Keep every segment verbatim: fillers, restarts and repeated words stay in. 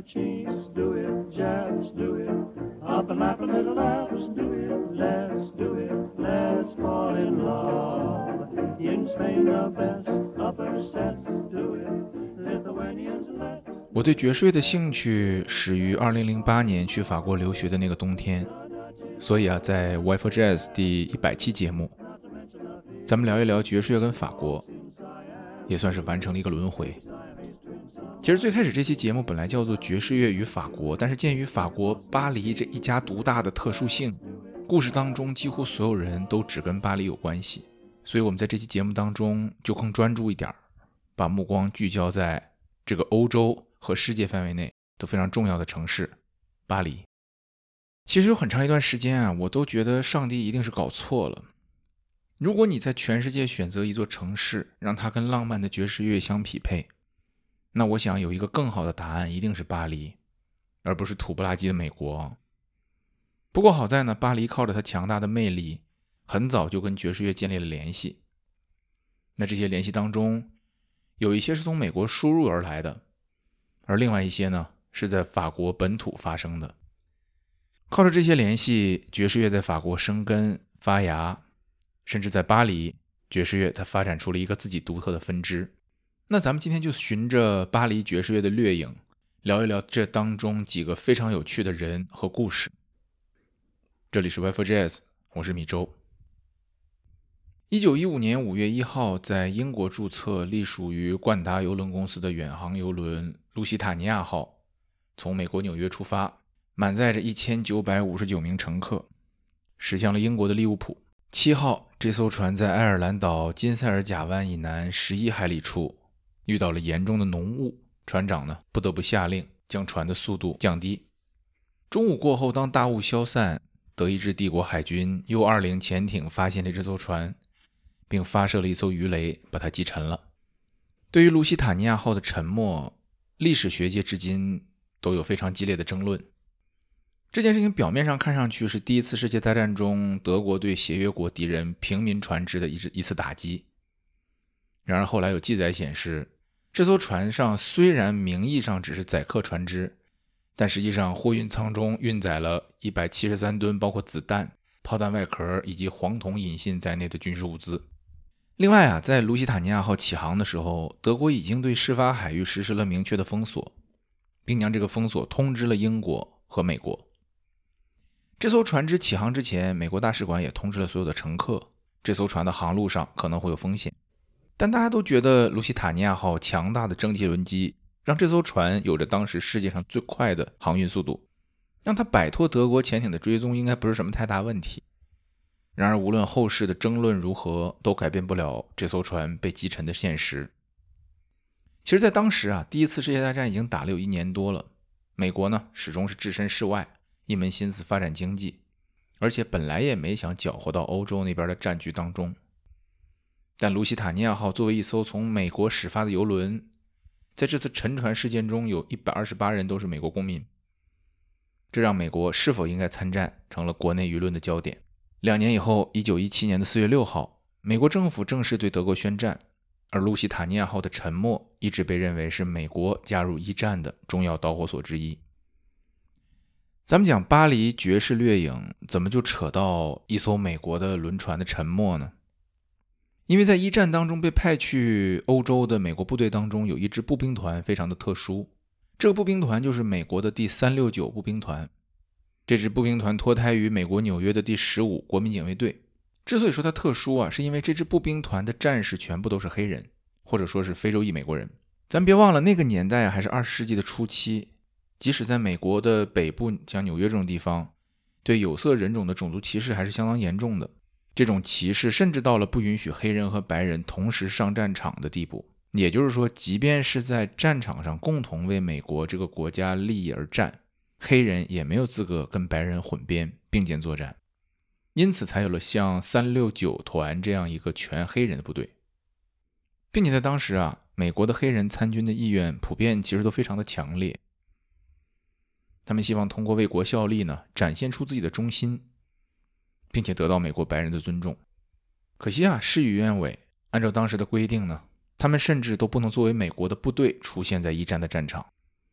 cheeks, do it, just do it. Up and laugh a little, let's do it, let's do it, let's fall in love. In Spain the best upper sets do it, Lithuanians let's. 我对爵士乐的兴趣始于二零零八年去法国留学的那个冬天，所以啊，在 Why for Jazz 第一百期节目，咱们聊一聊爵士乐跟法国，也算是完成了一个轮回。其实最开始这期节目本来叫做爵士乐与法国，但是鉴于法国巴黎这一家独大的特殊性，故事当中几乎所有人都只跟巴黎有关系，所以我们在这期节目当中就更专注一点，把目光聚焦在这个欧洲和世界范围内都非常重要的城市巴黎。其实有很长一段时间啊，我都觉得上帝一定是搞错了。如果你在全世界选择一座城市，让它跟浪漫的爵士乐相匹配，那我想有一个更好的答案一定是巴黎，而不是土不拉几的美国。不过好在呢，巴黎靠着它强大的魅力，很早就跟爵士乐建立了联系。那这些联系当中，有一些是从美国输入而来的，而另外一些呢，是在法国本土发生的。靠着这些联系，爵士乐在法国生根发芽，甚至在巴黎，爵士乐它发展出了一个自己独特的分支。那咱们今天就循着巴黎爵士乐的掠影，聊一聊这当中几个非常有趣的人和故事。这里是 Why for Jazz， 我是米周。一九一五年五月一号，在英国注册隶属于冠达邮轮公司的远航邮轮路西塔尼亚号，从美国纽约出发，满载着一千九百五十九名乘客，驶向了英国的利物浦。七号，这艘船在爱尔兰岛金塞尔甲湾以南十一海里处遇到了严重的浓雾，船长呢不得不下令将船的速度降低。中午过后，当大雾消散，德意志帝国海军 U 二十 潜艇发现了这艘船，并发射了一艘鱼雷把它击沉了。对于卢西塔尼亚号的沉没，历史学界至今都有非常激烈的争论。这件事情表面上看上去是第一次世界大战中德国对协约国敌人平民船只的一次打击，然而后来有记载显示，这艘船上虽然名义上只是载客船只，但实际上货运舱中运载了一百七十三吨包括子弹、炮弹外壳以及黄铜引信在内的军事物资。另外啊，在卢西塔尼亚号起航的时候，德国已经对事发海域实施了明确的封锁，并将这个封锁通知了英国和美国。这艘船只起航之前，美国大使馆也通知了所有的乘客，这艘船的航路上可能会有风险。但大家都觉得卢西塔尼亚号强大的蒸汽轮机让这艘船有着当时世界上最快的航运速度，让它摆脱德国潜艇的追踪应该不是什么太大问题。然而无论后世的争论如何，都改变不了这艘船被击沉的现实。其实在当时啊，第一次世界大战已经打了有一年多了，美国呢始终是置身事外，一门心思发展经济，而且本来也没想搅和到欧洲那边的战局当中。但卢西塔尼亚号作为一艘从美国始发的邮轮，在这次沉船事件中有一百二十八人都是美国公民，这让美国是否应该参战成了国内舆论的焦点。两年以后，一九一七年的四月六号，美国政府正式对德国宣战，而卢西塔尼亚号的沉没一直被认为是美国加入一战的重要导火索之一。咱们讲巴黎爵士掠影，怎么就扯到一艘美国的轮船的沉没呢？因为在一战当中被派去欧洲的美国部队当中，有一支步兵团非常的特殊，这个步兵团就是美国的第三六九步兵团。这支步兵团脱胎于美国纽约的第十五国民警卫队。之所以说它特殊啊，是因为这支步兵团的战士全部都是黑人，或者说是非洲裔美国人。咱别忘了那个年代还是二十世纪的初期，即使在美国的北部像纽约这种地方，对有色人种的种族歧视还是相当严重的。这种歧视甚至到了不允许黑人和白人同时上战场的地步。也就是说，即便是在战场上共同为美国这个国家利益而战，黑人也没有资格跟白人混编并肩作战。因此才有了像三六九团这样一个全黑人的部队。并且在当时啊，美国的黑人参军的意愿普遍其实都非常的强烈。他们希望通过为国效力呢，展现出自己的忠心，并且得到美国白人的尊重。可惜啊，事与愿违，按照当时的规定呢，他们甚至都不能作为美国的部队出现在一战的战场。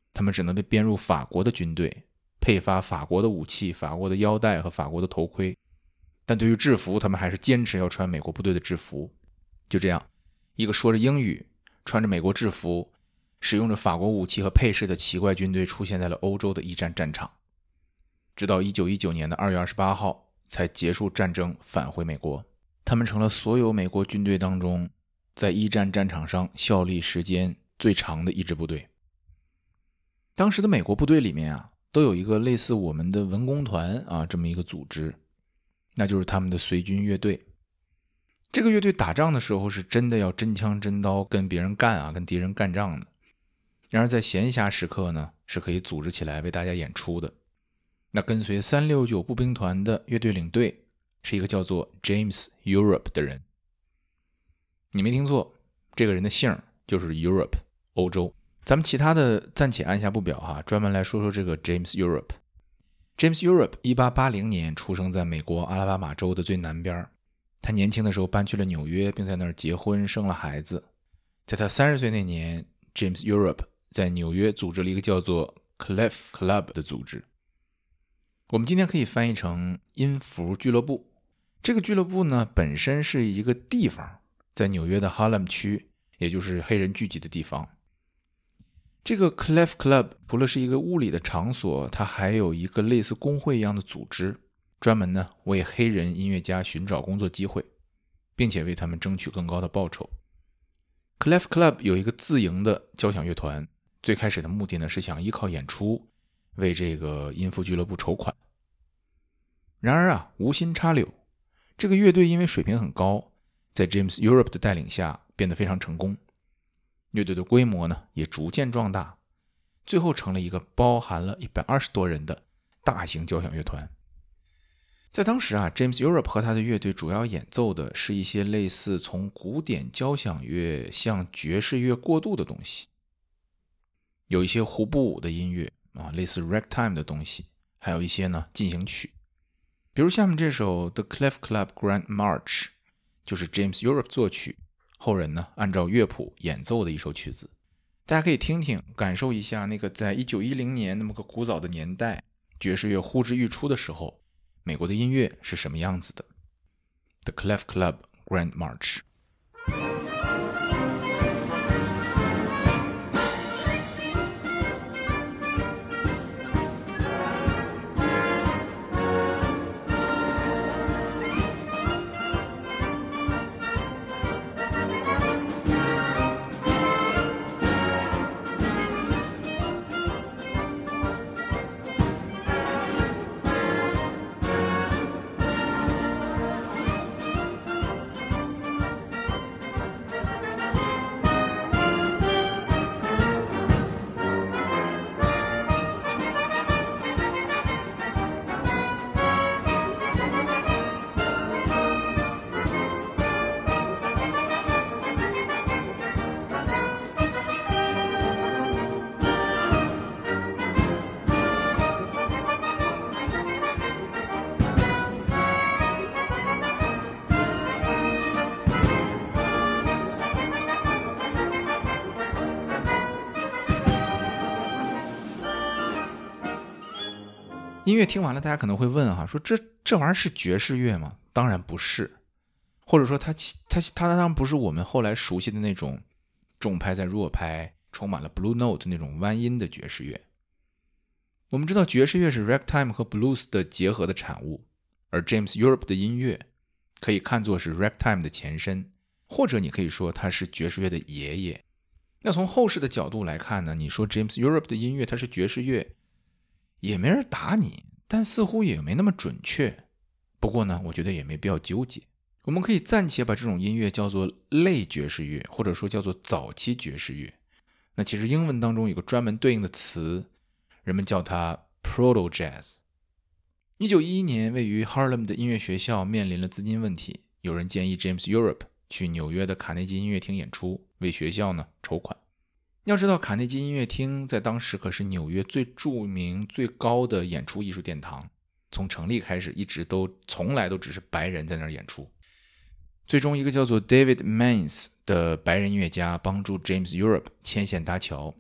他们只能被编入法国的军队，配发法国的武器、法国的腰带和法国的头盔。但对于制服，他们还是坚持要穿美国部队的制服。就这样，一个说着英语、穿着美国制服、使用着法国武器和配饰的奇怪军队出现在了欧洲的一战战场。直到一九一九年的二月二十八号才结束战争，返回美国。他们成了所有美国军队当中在一战战场上效力时间最长的一支部队。当时的美国部队里面啊，都有一个类似我们的文工团啊这么一个组织，那就是他们的随军乐队。这个乐队打仗的时候是真的要真枪真刀跟别人干啊，跟敌人干仗的。然而在闲暇时刻呢，是可以组织起来为大家演出的。那跟随三六九步兵团的乐队领队是一个叫做 James Europe 的人。你没听错，这个人的姓就是 Europe 欧洲。咱们其他的暂且按下不表哈，专门来说说这个 James Europe。 James Europe 一八八零年出生在美国阿拉巴马州的最南边。他年轻的时候搬去了纽约，并在那儿结婚生了孩子。在他三十岁那年， James Europe 在纽约组织了一个叫做 Clef Club 的组织。我们今天可以翻译成音符俱乐部。这个俱乐部呢，本身是一个地方，在纽约的哈勒姆区，也就是黑人聚集的地方。这个 Clef Club 除了是一个物理的场所，它还有一个类似工会一样的组织，专门呢为黑人音乐家寻找工作机会，并且为他们争取更高的报酬。Clef Club 有一个自营的交响乐团，最开始的目的呢是想依靠演出为这个音符俱乐部筹款。然而啊，无心插柳，这个乐队因为水平很高，在 James Europe 的带领下变得非常成功。乐队的规模呢也逐渐壮大，最后成了一个包含了一百二十多人的大型交响乐团。在当时啊 James Europe 和他的乐队主要演奏的是一些类似从古典交响乐向爵士乐过渡的东西，有一些胡布舞的音乐啊，类似 ragtime 的东西，还有一些呢进行曲。比如下面这首 The Clef Club Grand March 就是 James Europe 作曲，后人呢按照乐谱演奏的一首曲子。大家可以听听，感受一下那个在一九一零年那么个古早的年代，爵士乐呼之欲出的时候，美国的音乐是什么样子的。 The Clef Club Grand March。音乐听完了，大家可能会问哈，说这这玩意儿是爵士乐吗？当然不是，或者说它它它当然不是我们后来熟悉的那种重拍在弱拍、充满了 blue note 那种弯音的爵士乐。我们知道爵士乐是 ragtime 和 blues 的结合的产物，而 James Europe 的音乐可以看作是 ragtime 的前身，或者你可以说它是爵士乐的爷爷。那从后世的角度来看呢，你说 James Europe 的音乐它是爵士乐，也没人打你，但似乎也没那么准确。不过呢，我觉得也没必要纠结。我们可以暂且把这种音乐叫做类爵士乐，或者说叫做早期爵士乐。那其实英文当中有个专门对应的词，人们叫它 Proto Jazz。一九一一年，位于 Harlem 的音乐学校面临了资金问题，有人建议 James Europe 去纽约的卡内基音乐厅演出，为学校呢筹款。要知道卡内基音乐厅在当时可是纽约最著名最高的演出艺术殿堂，从成立开始一直都从来都只是白人在那儿演出。最终一个叫做 David Mains 的白人音乐家帮助 James Europe 牵线搭桥，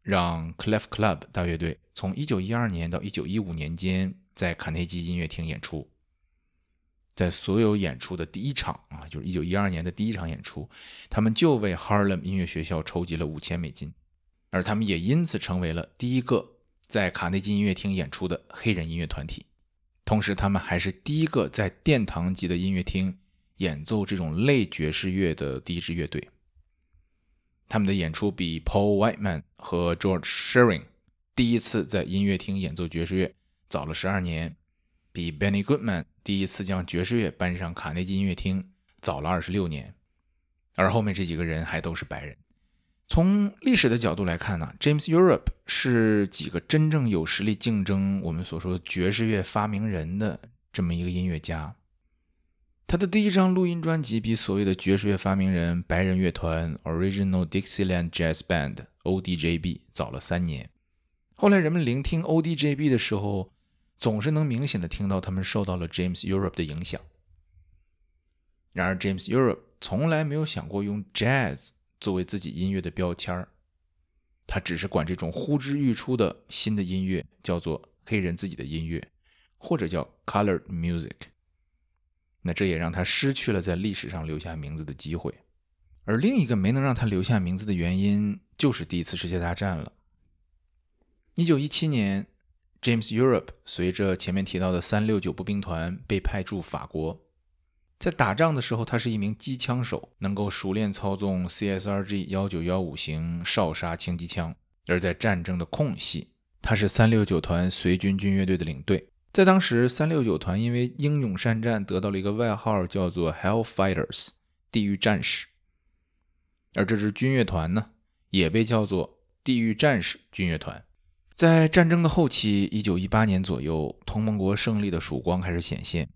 让 Clef Club 大乐队从一九一二年到一九一五年间在卡内基音乐厅演出。在所有演出的第一场啊，就是一九一二年的第一场演出，他们就为 Harlem 音乐学校筹集了五千美金，而他们也因此成为了第一个在卡内基音乐厅演出的黑人音乐团体。同时他们还是第一个在殿堂级的音乐厅演奏这种类爵士乐的第一支乐队。他们的演出比 Paul Whiteman 和 George Shearing 第一次在音乐厅演奏爵士乐早了十二年，比 Benny Goodman 第一次将爵士乐搬上卡内基音乐厅早了二十六年。而后面这几个人还都是白人。从历史的角度来看呢 James Europe 是几个真正有实力竞争我们所说的爵士乐发明人的这么一个音乐家。他的第一张录音专辑比所谓的爵士乐发明人白人乐团 Original Dixieland Jazz Band O D J B 早了三年。后来人们聆听 O D J B 的时候，总是能明显的听到他们受到了 James Europe 的影响。然而 James Europe 从来没有想过用 Jazz 作为自己音乐的标签，他只是管这种呼之欲出的新的音乐叫做黑人自己的音乐，或者叫 Colored Music。那这也让他失去了在历史上留下名字的机会。而另一个没能让他留下名字的原因就是第一次世界大战了。一九一七年 James Europe 随着前面提到的三六九步兵团被派驻法国。在打仗的时候他是一名机枪手，能够熟练操纵 C S R G 一九一五型哨杀轻机枪。而在战争的空隙，他是三六九团随军军乐队的领队。在当时三六九团因为英勇善战得到了一个外号叫做 Hellfighters 地狱战士。而这支军乐团呢也被叫做地狱战士军乐团。在战争的后期一九一八年左右，同盟国胜利的曙光开始显现。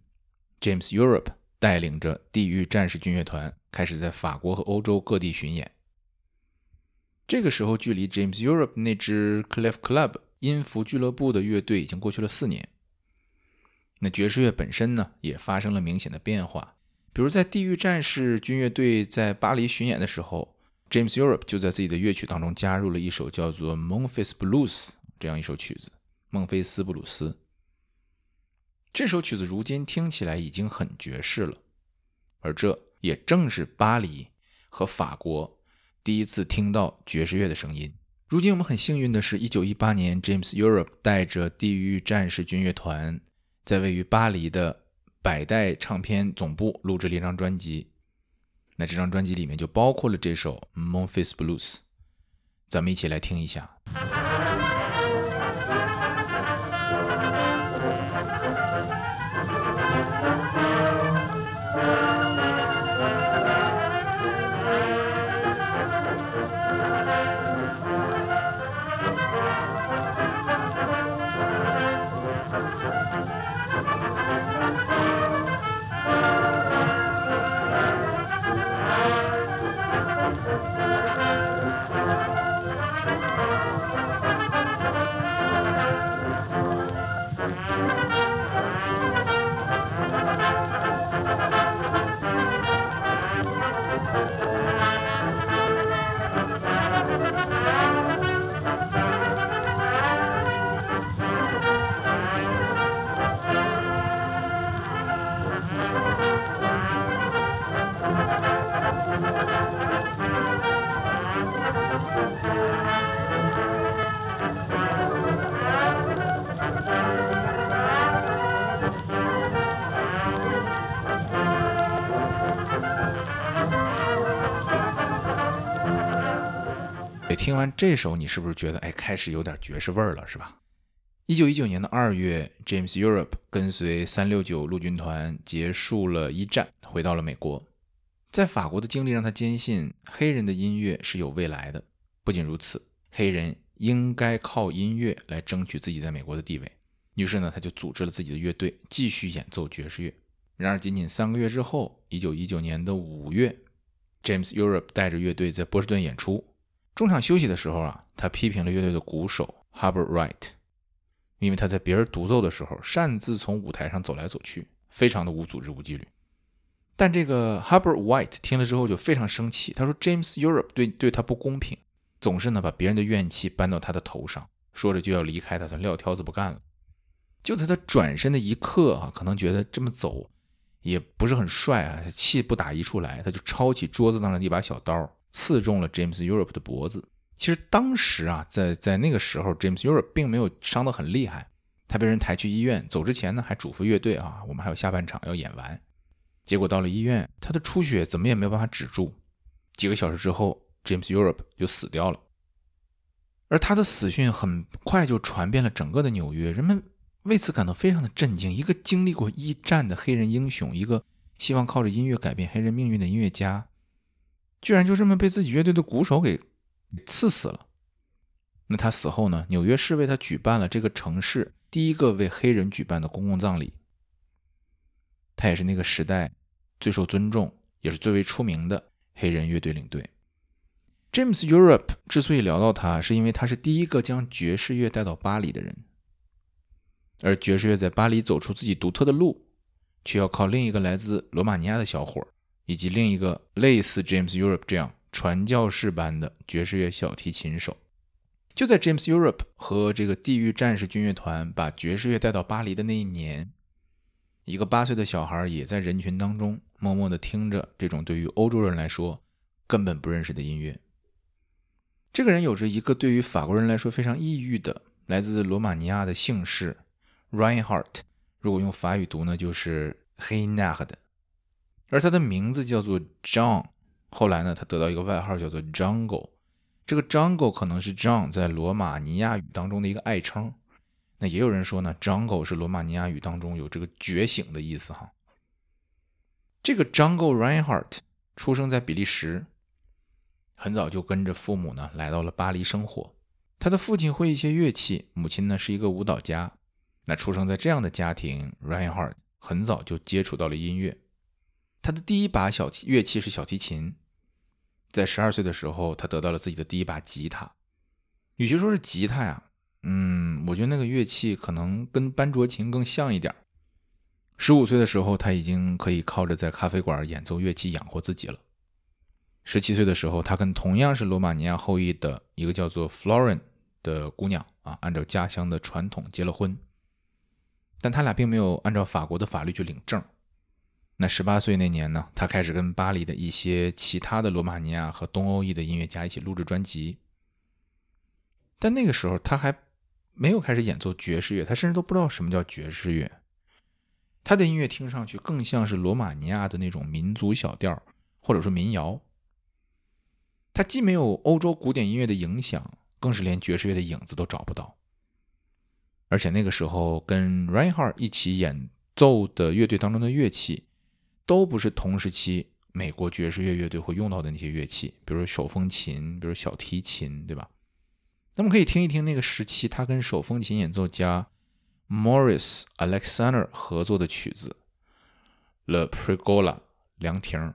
James Europe 带领着地狱战士军乐团开始在法国和欧洲各地巡演。这个时候距离 James Europe 那支 Clef Club 音符俱乐部的乐队已经过去了四年。那爵士乐本身呢也发生了明显的变化。比如在地狱战士军乐队在巴黎巡演的时候， James Europe 就在自己的乐曲当中加入了一首叫做 Memphis Blues 这样一首曲子，孟菲斯布鲁斯。这首曲子如今听起来已经很爵士了，而这也正是巴黎和法国第一次听到爵士乐的声音。如今我们很幸运的是一九一八年 James Europe 带着地狱战士军乐团在位于巴黎的百代唱片总部录制了一张专辑。那这张专辑里面就包括了这首 Memphis Blues， 咱们一起来听一下。听完这首你是不是觉得哎，开始有点爵士味儿了，是吧？一九一九年的二月 James Europe 跟随三六九陆军团结束了一战，回到了美国。在法国的经历让他坚信黑人的音乐是有未来的。不仅如此，黑人应该靠音乐来争取自己在美国的地位。于是呢，他就组织了自己的乐队继续演奏爵士乐。然而仅仅三个月之后，一九一九年的五月 James Europe 带着乐队在波士顿演出。中场休息的时候啊，他批评了乐队的鼓手 Hubert Wright， 因为他在别人独奏的时候擅自从舞台上走来走去，非常的无组织无纪律。但这个 Hubert Wright 听了之后就非常生气，他说 James Europe 对对他不公平， 总是呢把别人的怨气搬到他的头上，说着就要离开，打算撂挑子不干了。就在他转身的一刻啊，可能觉得这么走也不是很帅啊，气不打一处来，他就抄起桌子上的一把小刀，刺中了 James Europe 的脖子。其实当时啊，在在那个时候 James Europe 并没有伤得很厉害，他被人抬去医院，走之前呢还嘱咐乐队啊，我们还有下半场要演完。结果到了医院，他的出血怎么也没有办法止住，几个小时之后 James Europe 就死掉了。而他的死讯很快就传遍了整个的纽约，人们为此感到非常的震惊。一个经历过一战的黑人英雄，一个希望靠着音乐改变黑人命运的音乐家，居然就这么被自己乐队的鼓手给刺死了。那他死后呢，纽约市为他举办了这个城市第一个为黑人举办的公共葬礼。他也是那个时代最受尊重也是最为出名的黑人乐队领队。James Europe 之所以聊到他，是因为他是第一个将爵士乐带到巴黎的人，而爵士乐在巴黎走出自己独特的路，却要靠另一个来自罗马尼亚的小伙，以及另一个类似 James Europe 这样传教士般的爵士乐小提琴手。就在 James Europe 和这个地狱战士军乐团把爵士乐带到巴黎的那一年，一个八岁的小孩也在人群当中默默地听着这种对于欧洲人来说根本不认识的音乐。这个人有着一个对于法国人来说非常异域的来自罗马尼亚的姓氏 Reinhardt， 如果用法语读呢就是 Reinhard， 而他的名字叫做 John， 后来呢他得到一个外号叫做 Django。 这个 Django 可能是 John 在罗马尼亚语当中的一个爱称，那也有人说呢 Django 是罗马尼亚语当中有这个觉醒的意思哈。这个 Django Reinhardt 出生在比利时，很早就跟着父母呢来到了巴黎生活。他的父亲会一些乐器，母亲呢是一个舞蹈家。那出生在这样的家庭， Reinhardt 很早就接触到了音乐。他的第一把小提乐器是小提琴，在十二岁的时候他得到了自己的第一把吉他。与其说是吉他呀，嗯，我觉得那个乐器可能跟班卓琴更像一点。十五岁的时候他已经可以靠着在咖啡馆演奏乐器养活自己了。十七岁的时候，他跟同样是罗马尼亚后裔的一个叫做 Florence 的姑娘啊，按照家乡的传统结了婚。但他俩并没有按照法国的法律去领证。那十八岁那年呢，他开始跟巴黎的一些其他的罗马尼亚和东欧裔的音乐家一起录制专辑。但那个时候他还没有开始演奏爵士乐，他甚至都不知道什么叫爵士乐。他的音乐听上去更像是罗马尼亚的那种民族小调，或者说民谣。他既没有欧洲古典音乐的影响，更是连爵士乐的影子都找不到。而且那个时候跟 Reinhardt 一起演奏的乐队当中的乐器都不是同时期美国爵士乐乐队会用到的那些乐器，比如手风琴，比如小提琴，对吧？那么可以听一听那个时期他跟手风琴演奏家 Maurice Alexander 合作的曲子 Le Pergola 凉亭。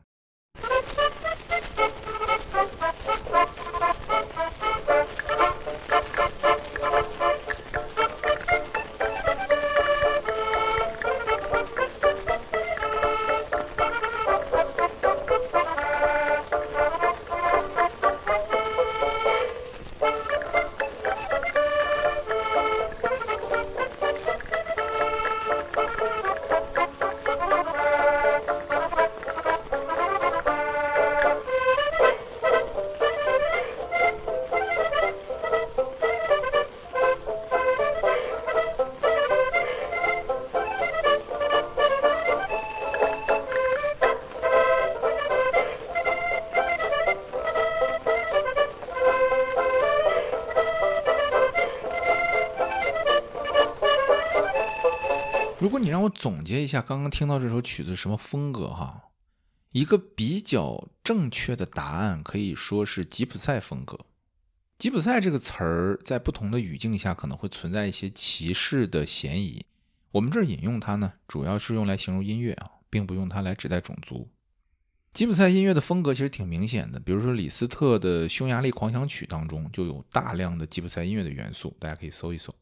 如果你让我总结一下刚刚听到这首曲子什么风格哈，一个比较正确的答案可以说是吉普赛风格。吉普赛这个词儿在不同的语境下可能会存在一些歧视的嫌疑，我们这儿引用它呢，主要是用来形容音乐啊，并不用它来指代种族。吉普赛音乐的风格其实挺明显的，比如说李斯特的匈牙利狂想曲当中就有大量的吉普赛音乐的元素，大家可以搜一搜。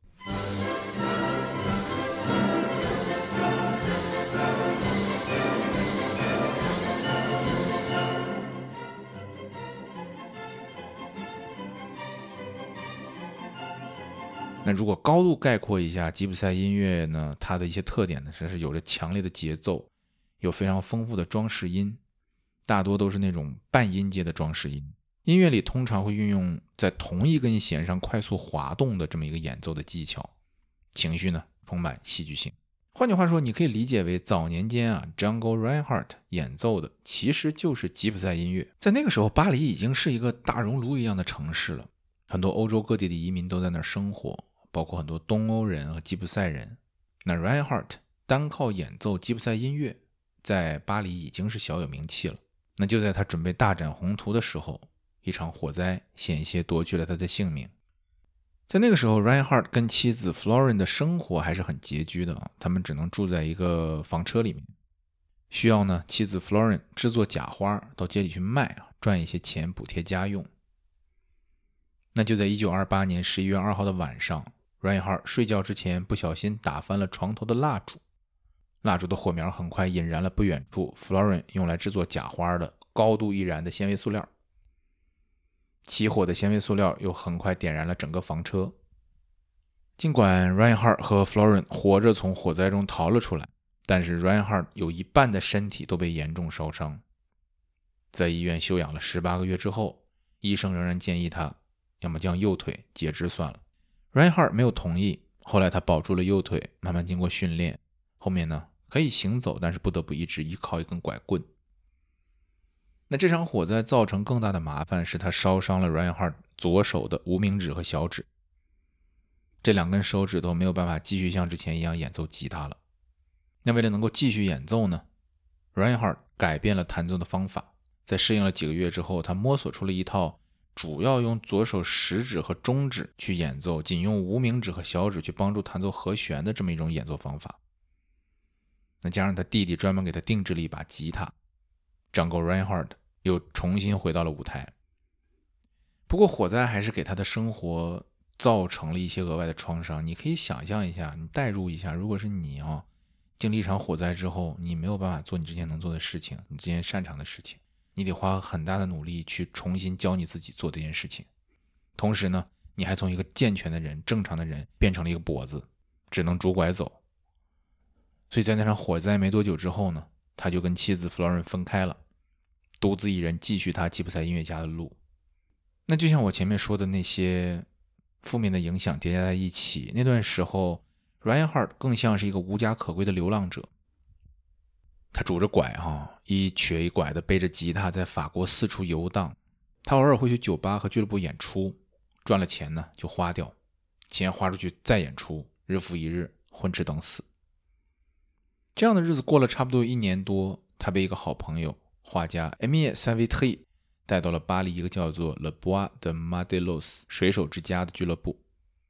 那如果高度概括一下吉普赛音乐呢，它的一些特点呢，是有着强烈的节奏，有非常丰富的装饰音，大多都是那种半音阶的装饰音。音乐里通常会运用在同一根弦上快速滑动的这么一个演奏的技巧，情绪呢充满戏剧性。换句话说，你可以理解为早年间啊 Django Reinhardt 演奏的其实就是吉普赛音乐。在那个时候，巴黎已经是一个大熔炉一样的城市了，很多欧洲各地的移民都在那儿生活，包括很多东欧人和吉普赛人。那 Reinhardt 单靠演奏吉普赛音乐在巴黎已经是小有名气了。那就在他准备大展宏图的时候，一场火灾险些夺去了他的性命。在那个时候 Reinhardt 跟妻子 Florin 的生活还是很拮据的，他们只能住在一个房车里面，需要呢妻子 Florin 制作假花到街里去卖啊，赚一些钱补贴家用。那就在一九二八年十一月二号的晚上， Reinhardt 睡觉之前不小心打翻了床头的蜡烛，蜡烛的火苗很快引燃了不远处 Florin 用来制作假花的高度易燃的纤维塑料。起火的纤维塑料又很快点燃了整个房车。尽管 Reinhardt 和 Florin 活着从火灾中逃了出来，但是 Reinhardt 有一半的身体都被严重烧伤。在医院休养了十八个月之后，医生仍然建议他要么将右腿截肢算了。 Reinhardt 没有同意，后来他保住了右腿，慢慢经过训练，后面呢可以行走，但是不得不一直依靠一根拐棍。那这场火灾造成更大的麻烦是他烧伤了 Reinhardt 左手的无名指和小指，这两根手指头没有办法继续像之前一样演奏吉他了。那为了能够继续演奏呢， Reinhardt 改变了弹奏的方法，在适应了几个月之后，他摸索出了一套主要用左手食指和中指去演奏，仅用无名指和小指去帮助弹奏和弦的这么一种演奏方法。那加上他弟弟专门给他定制了一把吉他， Django Reinhardt 又重新回到了舞台。不过火灾还是给他的生活造成了一些额外的创伤。你可以想象一下，你代入一下，如果是你啊，经历一场火灾之后，你没有办法做你之前能做的事情，你之前擅长的事情，你得花很大的努力去重新教你自己做这件事情。同时呢，你还从一个健全的人、正常的人变成了一个跛子，只能拄拐走。所以在那场火灾没多久之后呢，他就跟妻子 Florin 分开了，独自一人继续他吉普赛音乐家的路。那就像我前面说的，那些负面的影响叠加在一起，那段时候 Reinhardt 更像是一个无家可归的流浪者。他拄着拐、啊、一瘸一拐的背着吉他在法国四处游荡。他偶尔会去酒吧和俱乐部演出，赚了钱呢就花掉，钱花出去再演出，日复一日，混吃等死。这样的日子过了差不多一年多，他被一个好朋友画家 Émile Savitry 带到了巴黎一个叫做 Le Bois de Madelos 水手之家的俱乐部。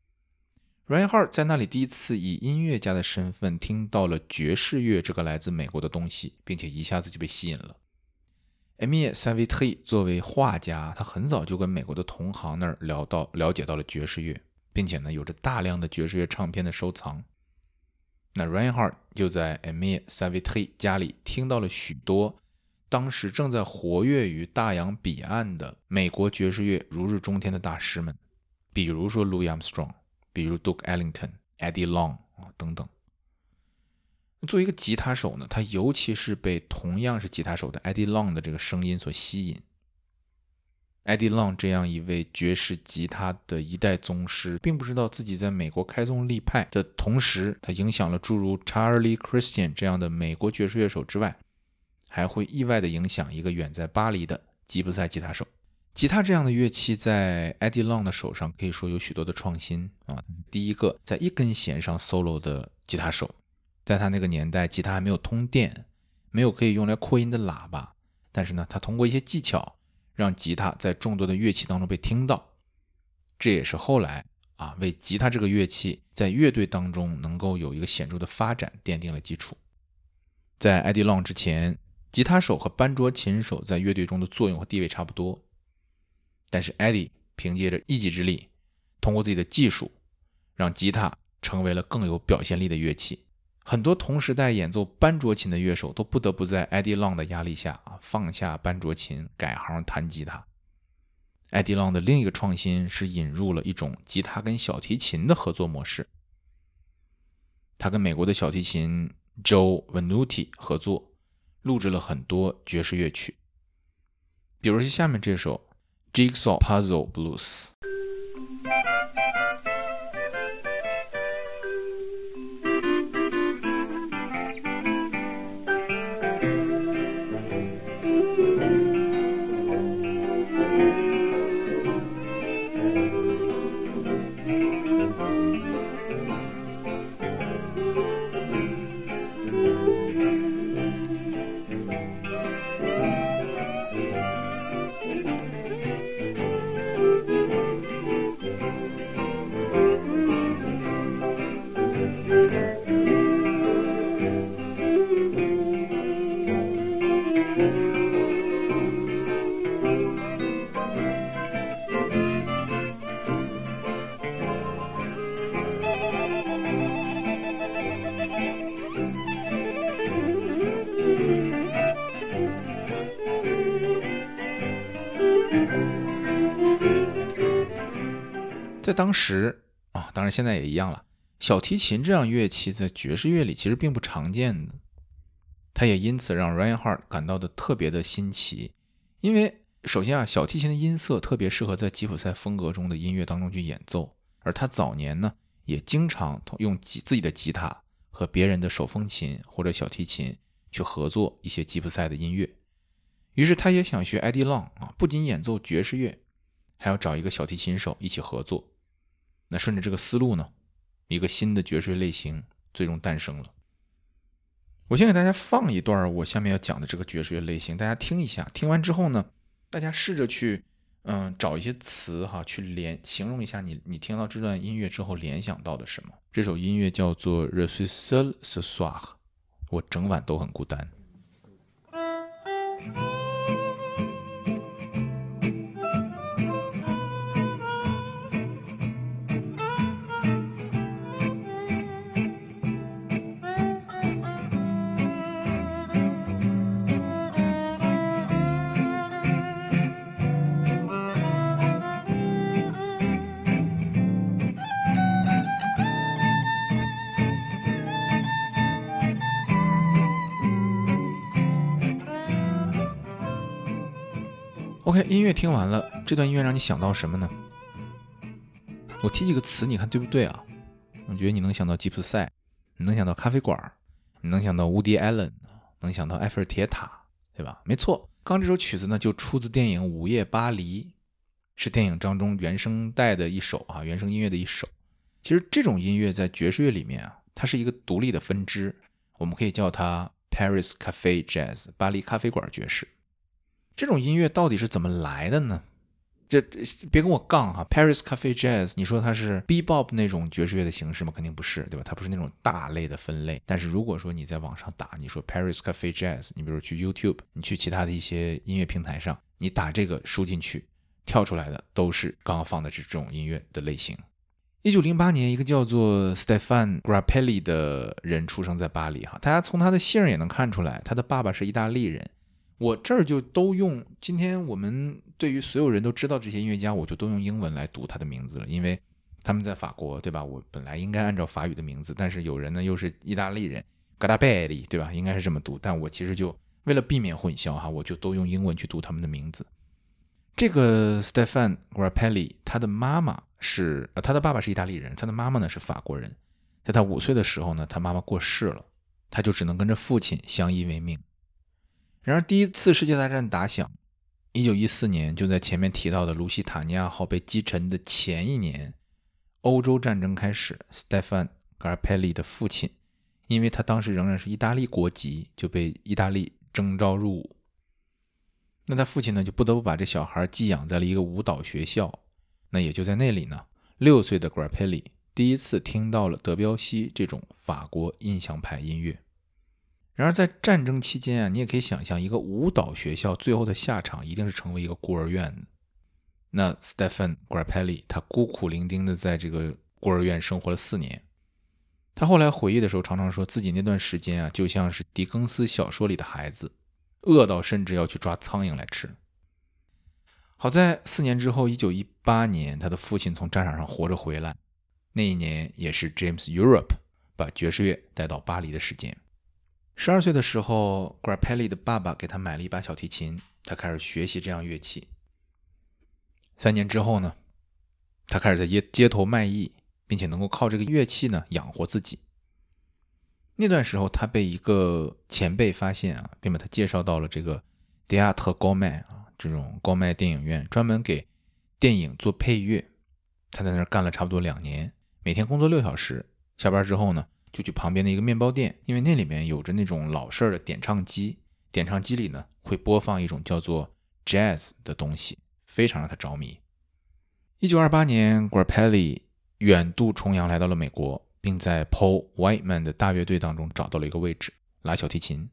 Reinhardt 在那里第一次以音乐家的身份听到了爵士乐这个来自美国的东西，并且一下子就被吸引了。 Émile Savitry 作为画家，他很早就跟美国的同行那儿聊到了解到了爵士乐，并且呢有着大量的爵士乐唱片的收藏。那 Reinhardt 就在 Émile Savitry 家里听到了许多当时正在活跃于大洋彼岸的美国爵士乐如日中天的大师们，比如说 Louis Armstrong， 比如 Duke Ellington、Eddie Long、啊、等等。作为一个吉他手呢，他尤其是被同样是吉他手的 Eddie Long 的这个声音所吸引。Eddie Long 这样一位爵士吉他的一代宗师，并不知道自己在美国开宗立派的同时，他影响了诸如 Charlie Christian 这样的美国爵士乐手之外，还会意外的影响一个远在巴黎的吉普赛吉他手。吉他这样的乐器在 Eddie Long 的手上可以说有许多的创新啊。第一个在一根弦上 solo 的吉他手，在他那个年代吉他还没有通电，没有可以用来扩音的喇叭，但是呢他通过一些技巧让吉他在众多的乐器当中被听到，这也是后来啊为吉他这个乐器在乐队当中能够有一个显著的发展奠定了基础。在 Eddie Long 之前，吉他手和班卓琴手在乐队中的作用和地位差不多，但是 Eddie 凭借着一己之力，通过自己的技术，让吉他成为了更有表现力的乐器。很多同时代演奏班卓琴的乐手都不得不在 Eddie Long 的压力下放下班卓琴，改行弹吉他。 Eddie Long 的另一个创新是引入了一种吉他跟小提琴的合作模式。他跟美国的小提琴 Joe Venuti 合作，录制了很多爵士乐曲，比如下面这首 Jigsaw Puzzle Blues。在当时啊，当然现在也一样了，小提琴这样乐器在爵士乐里其实并不常见的，它也因此让 Reinhardt 感到的特别的新奇。因为首先啊，小提琴的音色特别适合在吉普赛风格中的音乐当中去演奏，而他早年呢也经常用自己的吉他和别人的手风琴或者小提琴去合作一些吉普赛的音乐。于是他也想学 Eddie Long 啊，不仅演奏爵士乐，还要找一个小提琴手一起合作。那顺着这个思路呢，一个新的爵士类型最终诞生了。我先给大家放一段我下面要讲的这个爵士乐类型，大家听一下。听完之后呢，大家试着去嗯找一些词哈，去联形容一下你你听到这段音乐之后联想到的什么。这首音乐叫做 Je suis seul ce soir， 我整晚都很孤单。OK， 音乐听完了，这段音乐让你想到什么呢？我提几个词，你看对不对啊？我觉得你能想到吉普赛，你能想到咖啡馆，你能想到 Woody Allen， 能想到埃菲尔铁塔，对吧？没错，刚这首曲子呢就出自电影《午夜巴黎》，是电影当中原声带的一首啊，原声音乐的一首。其实这种音乐在爵士乐里面啊，它是一个独立的分支，我们可以叫它 Paris Cafe Jazz， 巴黎咖啡馆爵士。这种音乐到底是怎么来的呢？这别跟我杠哈 ，Paris Cafe Jazz， 你说它是 Bebop 那种爵士乐的形式吗？肯定不是，对吧？它不是那种大类的分类。但是如果说你在网上打，你说 Paris Cafe Jazz， 你比如去 YouTube， 你去其他的一些音乐平台上，你打这个输进去，跳出来的都是刚刚放的这种音乐的类型。一九零八年，一个叫做 Stefan Grappelli 的人出生在巴黎哈，大家从他的姓也能看出来，他的爸爸是意大利人。我这儿就都用，今天我们对于所有人都知道这些音乐家，我就都用英文来读他的名字了，因为他们在法国，对吧？我本来应该按照法语的名字，但是有人呢又是意大利人 Grappelli， 对吧？应该是这么读，但我其实就为了避免混淆哈，我就都用英文去读他们的名字。这个 Stefan Grappelli， 他的妈妈是、呃、他的爸爸是意大利人，他的妈妈呢是法国人。在他五岁的时候呢，他妈妈过世了，他就只能跟着父亲相依为命。然而第一次世界大战打响，一九一四年，就在前面提到的卢西塔尼亚号被击沉的前一年，欧洲战争开始， Stefan Grappelli 的父亲因为他当时仍然是意大利国籍，就被意大利征召入伍。那他父亲呢就不得不把这小孩寄养在了一个舞蹈学校。那也就在那里呢，六岁的 Grappelli 第一次听到了德彪西这种法国印象派音乐。然而在战争期间啊，你也可以想象一个舞蹈学校最后的下场一定是成为一个孤儿院的。那 Stefan Grappelli 他孤苦伶仃的在这个孤儿院生活了四年。他后来回忆的时候常常说自己那段时间啊，就像是狄更斯小说里的孩子，饿到甚至要去抓苍蝇来吃。 好在四年之后一九一八年他的父亲从战场上活着回来，那一年也是 James Europe 把爵士乐带到巴黎的时间。十二岁的时候 Grappelli 的爸爸给他买了一把小提琴，他开始学习这样乐器。三年之后呢，他开始在街街头卖艺，并且能够靠这个乐器呢养活自己。那段时候他被一个前辈发现啊，并把他介绍到了这个 Théâtre Gourmet 啊这种高麦电影院，专门给电影做配乐。他在那儿干了差不多两年，每天工作六小时，下班之后呢就去旁边的一个面包店，因为那里面有着那种老式的点唱机，点唱机里呢会播放一种叫做 jazz 的东西，非常让他着迷。一九二八年 Grappelli 远渡重洋来到了美国，并在 Paul Whiteman 的大乐队当中找到了一个位置，拉小提琴。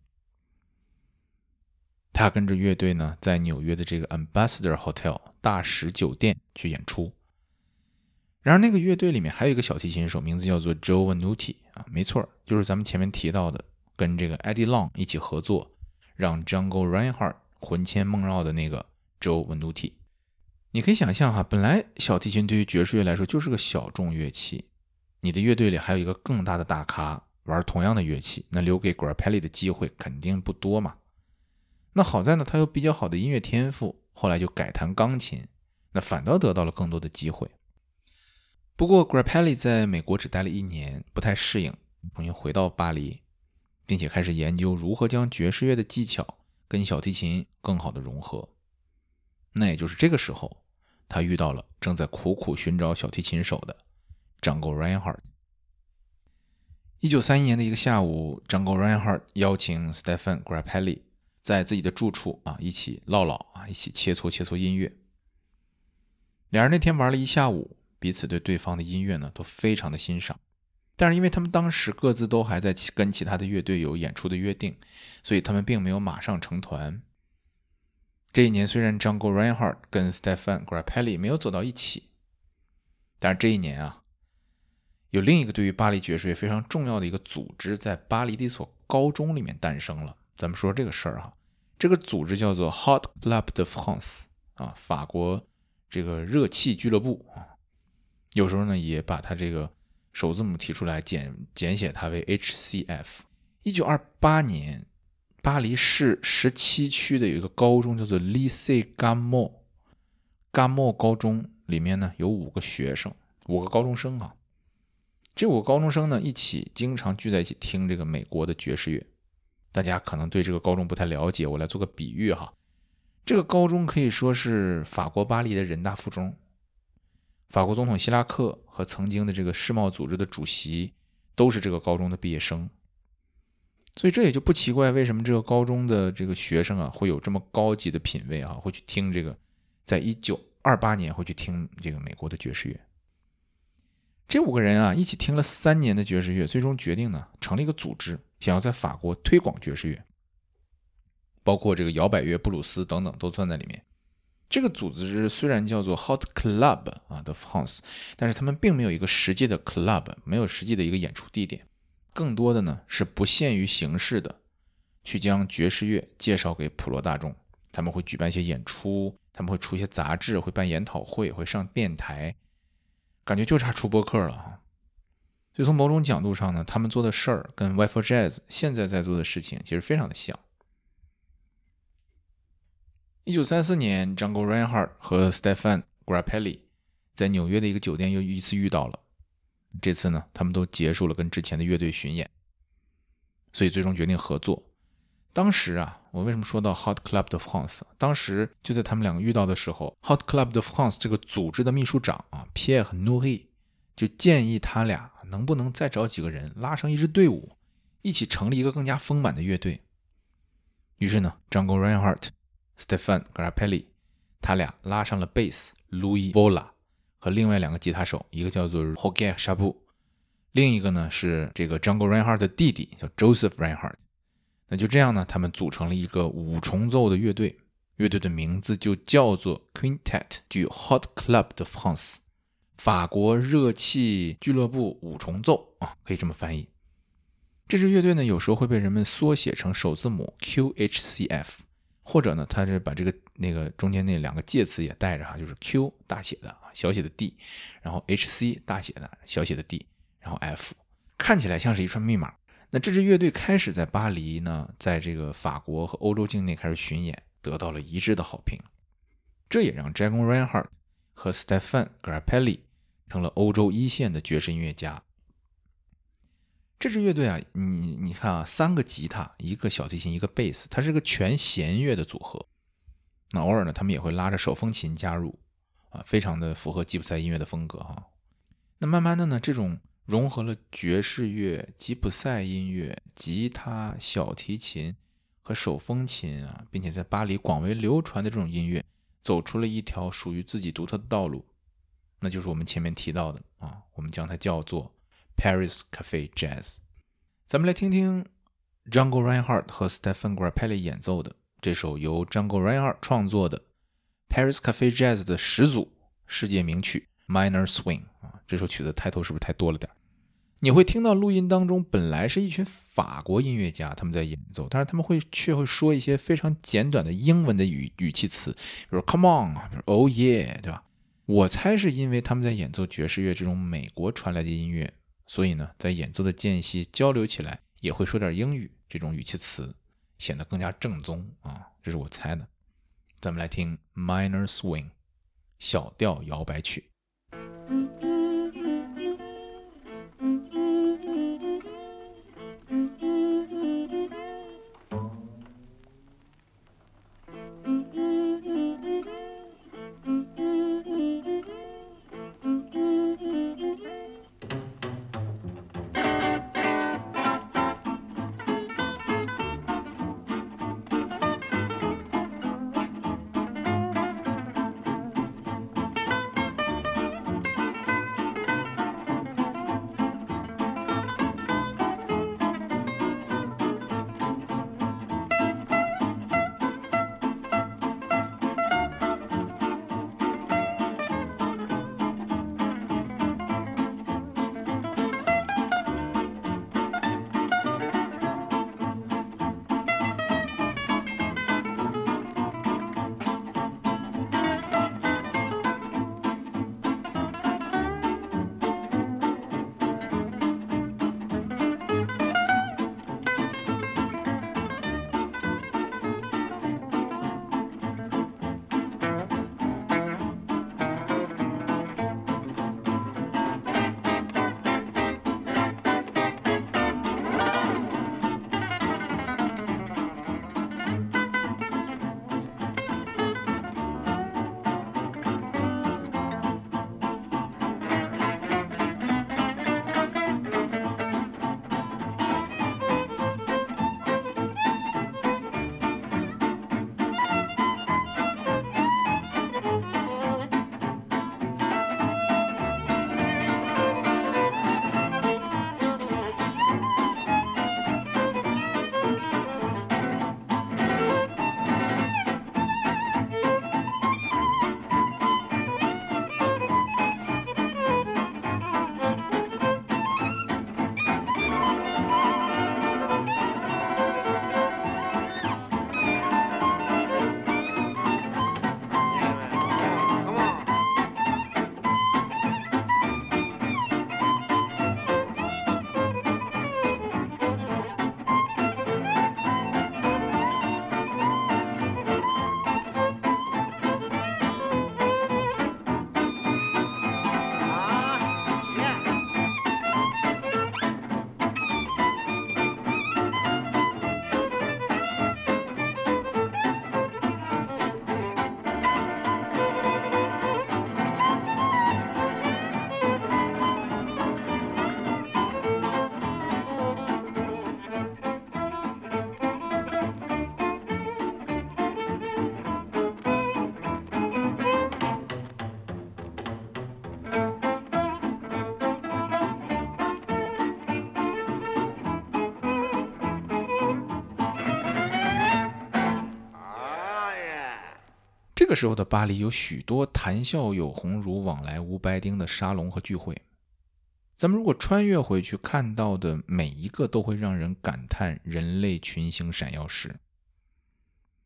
他跟着乐队呢在纽约的这个 Ambassador Hotel 大使酒店去演出。然而那个乐队里面还有一个小提琴手，名字叫做 Joe Venuti 啊，没错，就是咱们前面提到的跟这个 Eddie Long 一起合作让 Django Reinhardt 魂牵梦绕的那个 Joe Venuti。 你可以想象哈，本来小提琴对于爵士乐来说就是个小众乐器，你的乐队里还有一个更大的大咖玩同样的乐器，那留给 Grappelli 的机会肯定不多嘛。那好在呢他有比较好的音乐天赋，后来就改弹钢琴，那反倒得到了更多的机会。不过 Grappelli 在美国只待了一年，不太适应，重新回到巴黎，并且开始研究如何将爵士乐的技巧跟小提琴更好的融合。那也就是这个时候，他遇到了正在苦苦寻找小提琴手的 Django Reinhardt。 一九三一年的一个下午， Django Reinhardt 邀请 Stéphane Grappelli 在自己的住处啊一起唠唠啊，一起切磋切磋音乐。两人那天玩了一下午，彼此对对方的音乐呢都非常的欣赏，但是因为他们当时各自都还在跟其他的乐队有演出的约定，所以他们并没有马上成团。这一年虽然 Django Reinhardt 跟 Stéphane Grappelli 没有走到一起，但是这一年啊，有另一个对于巴黎爵士乐非常重要的一个组织在巴黎的一所高中里面诞生了。咱们说这个事儿哈，这个组织叫做 Hot Club de France 啊，法国这个热气俱乐部啊，有时候呢也把它这个首字母提出来，简简写它为 H C F。 一九二八年巴黎市十七区的有一个高中叫做 Lycée Gamour， Gamour 高中里面呢有五个学生，五个高中生啊。这五个高中生呢一起经常聚在一起听这个美国的爵士乐。大家可能对这个高中不太了解，我来做个比喻哈。这个高中可以说是法国巴黎的人大附中，法国总统希拉克和曾经的这个世贸组织的主席都是这个高中的毕业生，所以这也就不奇怪为什么这个高中的这个学生啊会有这么高级的品味啊，会去听这个，在一九二八年会去听这个美国的爵士乐。这五个人啊一起听了三年的爵士乐，最终决定呢成立一个组织，想要在法国推广爵士乐，包括这个摇摆乐、布鲁斯等等都算在里面。这个组织虽然叫做 Hot Club 啊的 France， 但是他们并没有一个实际的 club， 没有实际的一个演出地点，更多的呢是不限于形式的去将爵士乐介绍给普罗大众。他们会举办一些演出，他们会出一些杂志，会办研讨会，会上电台，感觉就差出播客了哈。所以从某种角度上呢，他们做的事儿跟 Y four Jazz 现在在做的事情其实非常的像。一九三四年 Django Reinhardt 和 Stéphane Grappelli 在纽约的一个酒店又一次遇到了，这次呢他们都结束了跟之前的乐队巡演，所以最终决定合作。当时啊，我为什么说到 Hot Club de France， 当时就在他们两个遇到的时候， Hot Club de France 这个组织的秘书长啊 Pierre Nourri 就建议他俩能不能再找几个人拉上一支队伍，一起成立一个更加丰满的乐队。于是呢 Django Reinhardt Stéphane Grappelli 他俩拉上了贝斯 Louis Vola 和另外两个吉他手，一个叫做 Roger Chabot， 另一个呢是这个 Django Reinhardt 的弟弟叫 Joseph Reinhardt。 那就这样呢，他们组成了一个五重奏的乐队，乐队的名字就叫做 Quintet du Hot Club de France， 法国热气俱乐部五重奏啊，可以这么翻译。这支乐队呢有时候会被人们缩写成首字母 Q H C F， 或者呢，他是把这个那个中间那两个介词也带着哈，就是 Q 大写的小写的 D， 然后 H C 大写的小写的 D， 然后 F， 看起来像是一串密码。那这支乐队开始在巴黎呢，在这个法国和欧洲境内开始巡演，得到了一致的好评。这也让 Django Reinhardt 和 Stéphane Grappelli 成了欧洲一线的爵士音乐家。这支乐队啊，你你看啊，三个吉他，一个小提琴，一个贝斯，它是个全弦乐的组合。那偶尔呢，他们也会拉着手风琴加入，啊，非常的符合吉普赛音乐的风格哈。那慢慢的呢，这种融合了爵士乐、吉普赛音乐、吉他、小提琴和手风琴啊，并且在巴黎广为流传的这种音乐，走出了一条属于自己独特的道路，那就是我们前面提到的啊，我们将它叫做Paris Cafe Jazz。 咱们来听听 Django Reinhardt 和 Stéphane Grappelli 演奏的这首由 Django Reinhardt 创作的 Paris Cafe Jazz 的始祖世界名曲 Minor Swing 啊，这首曲子抬头是不是太多了点？你会听到录音当中本来是一群法国音乐家他们在演奏，但是他们会却会说一些非常简短的英文的语语气词，比如 Come on 啊，比如 Oh yeah， 对吧？我猜是因为他们在演奏爵士乐这种美国传来的音乐，所以呢，在演奏的间隙交流起来也会说点英语，这种语气词显得更加正宗啊，这是我猜的。咱们来听 Minor Swing 小调摇摆曲。这个时候的巴黎有许多谈笑有鸿儒，往来无白丁的沙龙和聚会。咱们如果穿越回去，看到的每一个都会让人感叹人类群星闪耀时。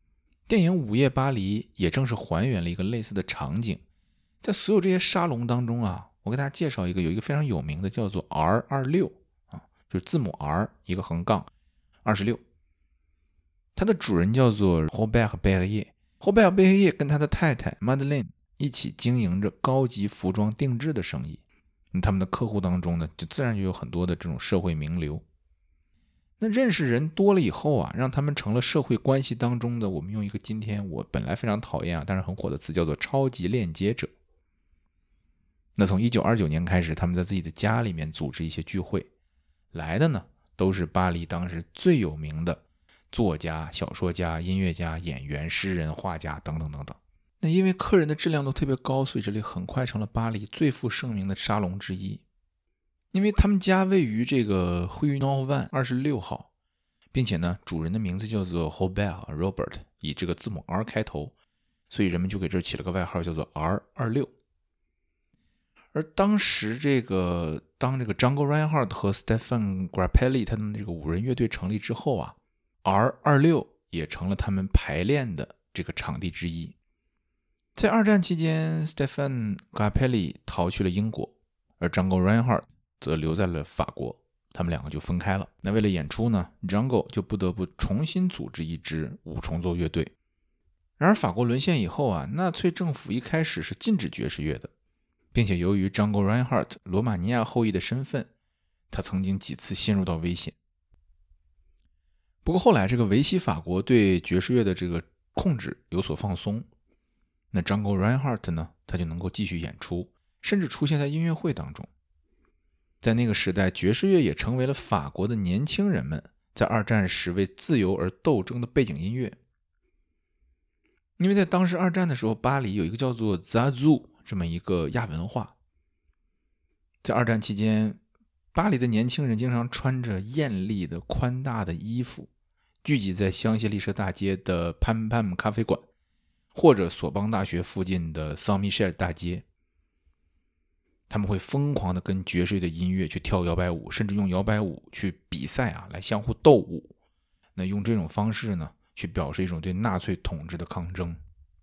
电影《午夜巴黎》也正是还原了一个类似的场景。在所有这些沙龙当中啊，我给大家介绍一个，有一个非常有名的叫做 R 二十六 啊，就是字母 R 一个横杠二十六，它的主人叫做 Robert Berrier。Robert Berrier 跟他的太太 Madeleine 一起经营着高级服装定制的生意。他们的客户当中呢，就自然就有很多的这种社会名流。那认识人多了以后啊，让他们成了社会关系当中的，我们用一个今天我本来非常讨厌啊，但是很火的词叫做超级链接者。那从一九二九年开始，他们在自己的家里面组织一些聚会，来的呢都是巴黎当时最有名的作家、小说家、音乐家、演员、诗人、画家等等等等。那因为客人的质量都特别高，所以这里很快成了巴黎最负盛名的沙龙之一。因为他们家位于这个 Rue Norvins 二十六号，并且呢主人的名字叫做 Robert Robert， 以这个字母 R 开头，所以人们就给这起了个外号叫做 R 二十六。而当时这个当这个 Django Reinhardt 和 Stéphane Grappelli 他们这个五人乐队成立之后啊， R 二十六 也成了他们排练的这个场地之一。在二战期间 Stéphane Grappelli 逃去了英国，而 Django Reinhardt 则留在了法国，他们两个就分开了。那为了演出呢， Django 就不得不重新组织一支五重奏乐队。然而法国沦陷以后啊，纳粹政府一开始是禁止爵士乐的，并且由于 Django Reinhardt 罗马尼亚后裔的身份，他曾经几次陷入到危险。不过后来这个维希法国对爵士乐的这个控制有所放松，那 Django Reinhardt 呢，他就能够继续演出，甚至出现在音乐会当中。在那个时代，爵士乐也成为了法国的年轻人们在二战时为自由而斗争的背景音乐。因为在当时二战的时候，巴黎有一个叫做 Zazou 这么一个亚文化。在二战期间，巴黎的年轻人经常穿着艳丽的宽大的衣服，聚集在香榭丽舍大街的潘潘咖啡馆，或者索邦大学附近的桑米舍尔大街。他们会疯狂的跟爵士乐的音乐去跳摇摆舞，甚至用摇摆舞去比赛啊，来相互斗舞。那用这种方式呢，去表示一种对纳粹统治的抗争。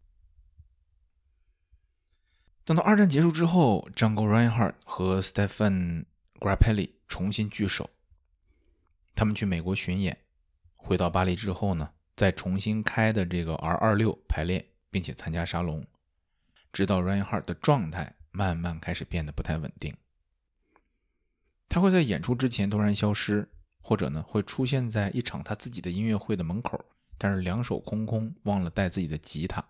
等到二战结束之后， Django Reinhardt 和 Stéphane Grappelli 重新聚首，他们去美国巡演，回到巴黎之后呢，再重新开的这个 R 二十六 排练，并且参加沙龙，直到 Reinhardt 的状态慢慢开始变得不太稳定。他会在演出之前突然消失，或者呢会出现在一场他自己的音乐会的门口，但是两手空空，忘了带自己的吉他。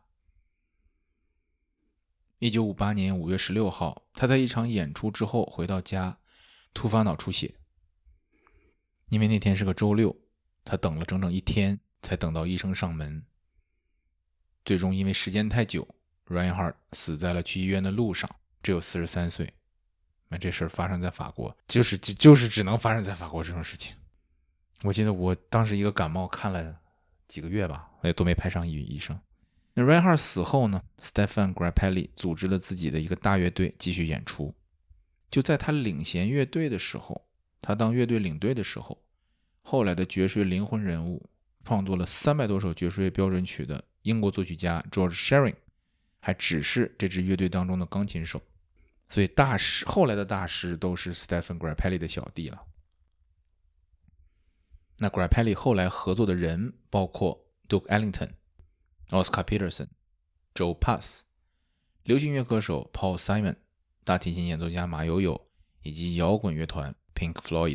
一九五八年五月十六号，他在一场演出之后回到家，突发脑出血。因为那天是个周六，他等了整整一天才等到医生上门。最终因为时间太久， Reinhardt 死在了去医院的路上，只有四十三岁。那这事儿发生在法国，就是就是只能发生在法国这种事情。我记得我当时一个感冒看了几个月吧，也都没派上医生。那 Reinhardt 死后呢， Stéphane Grappelli 组织了自己的一个大乐队继续演出。就在他领衔乐队的时候，他当乐队领队的时候，后来的爵士乐灵魂人物，创作了三百多首爵士乐标准曲的英国作曲家 George Shearing 还只是这支乐队当中的钢琴手，所以大师后来的大师都是 Stéphane Grappelli 的小弟了。那 Grappelli 后来合作的人包括 Duke Ellington、Oscar Peterson、Joe Pass、流行乐歌手 Paul Simon、大提琴演奏家马友友以及摇滚乐团 Pink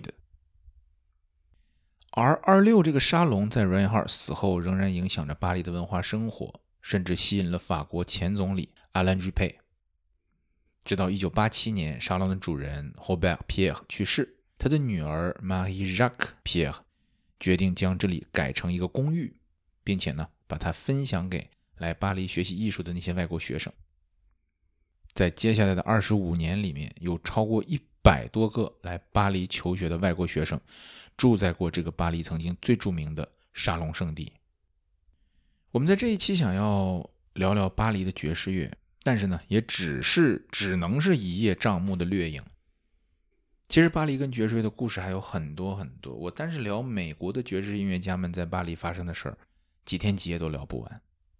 Floyd。R 二十六 这个沙龙在 Reinhardt 死后仍然影响着巴黎的文化生活，甚至吸引了法国前总理 Alain Juppé。直到一九八七年，沙龙的主人 Robert Pierre 去世，他的女儿 Marie-Jacques Pierre 决定将这里改成一个公寓，并且呢把它分享给来巴黎学习艺术的那些外国学生。在接下来的二十五年里面，有超过一百多个来巴黎求学的外国学生住在过这个巴黎曾经最著名的沙龙圣地。我们在这一期想要聊聊巴黎的爵士乐，但是呢也只是只能是一叶障目的掠影。其实巴黎跟爵士乐的故事还有很多很多，我单是聊美国的爵士音乐家们在巴黎发生的事儿，几天几夜都聊不完。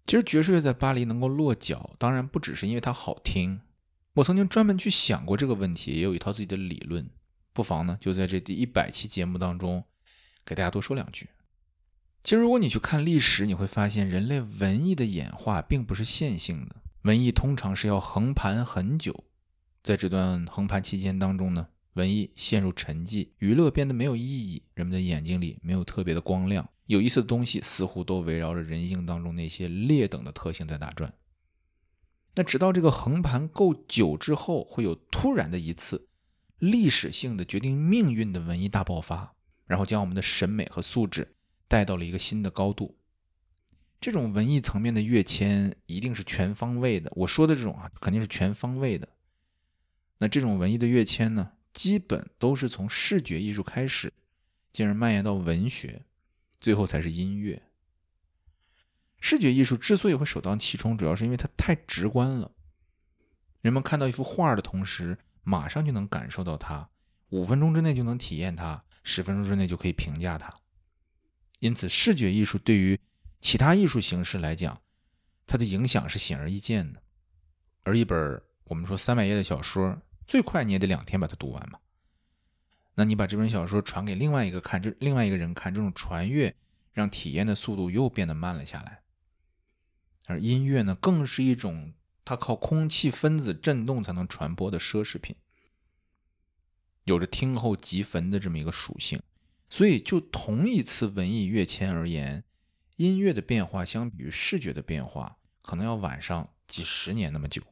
其实爵士乐在巴黎能够落脚，当然不只是因为它好听。我曾经专门去想过这个问题，也有一套自己的理论，不妨呢就在这第一百期节目当中给大家多说两句。其实如果你去看历史，你会发现人类文艺的演化并不是线性的，文艺通常是要横盘很久。在这段横盘期间当中呢，文艺陷入沉寂，娱乐变得没有意义，人们的眼睛里没有特别的光亮，有意思的东西似乎都围绕着人性当中那些劣等的特性在打转。那直到这个横盘够久之后，会有突然的一次历史性的决定命运的文艺大爆发，然后将我们的审美和素质带到了一个新的高度。这种文艺层面的跃迁一定是全方位的，我说的这种啊，肯定是全方位的。那这种文艺的跃迁呢，基本都是从视觉艺术开始，进而蔓延到文学，最后才是音乐。视觉艺术之所以会首当其冲，主要是因为它太直观了。人们看到一幅画的同时，马上就能感受到它，五分钟之内就能体验它，十分钟之内就可以评价它。因此，视觉艺术对于其他艺术形式来讲，它的影响是显而易见的。而一本我们说三百页的小说，最快你也得两天把它读完嘛。那你把这本小说传给另外一个看，这另外一个人看，这种传阅让体验的速度又变得慢了下来。而音乐呢，更是一种它靠空气分子振动才能传播的奢侈品，有着听后即焚的这么一个属性。所以就同一次文艺跃迁而言，音乐的变化相比于视觉的变化可能要晚上几十年那么久。